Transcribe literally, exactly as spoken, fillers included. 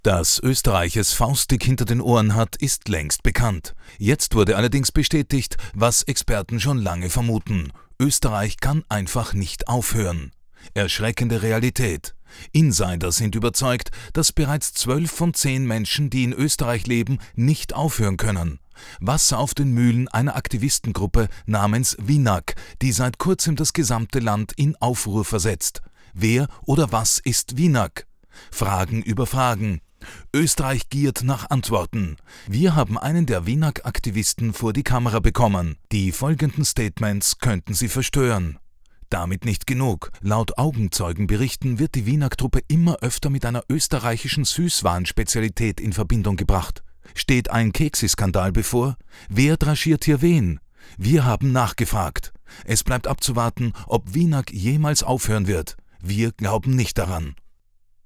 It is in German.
Dass Österreich es faustdick hinter den Ohren hat, ist längst bekannt. Jetzt wurde allerdings bestätigt, was Experten schon lange vermuten: Österreich kann einfach nicht aufhören. Erschreckende Realität. Insider sind überzeugt, dass bereits zwölf von zehn Menschen, die in Österreich leben, nicht aufhören können. Wasser auf den Mühlen einer Aktivistengruppe namens Winag, die seit kurzem das gesamte Land in Aufruhr versetzt. Wer oder was ist Winag? Fragen über Fragen. Österreich giert nach Antworten. Wir haben einen der Winag-Aktivisten vor die Kamera bekommen. Die folgenden Statements könnten Sie verstören. Damit nicht genug. Laut Augenzeugenberichten wird die Winag-Truppe immer öfter mit einer österreichischen Süßwarenspezialität in Verbindung gebracht. Steht ein Keksi-Skandal bevor? Wer draschiert hier wen? Wir haben nachgefragt. Es bleibt abzuwarten, ob Winag jemals aufhören wird. Wir glauben nicht daran.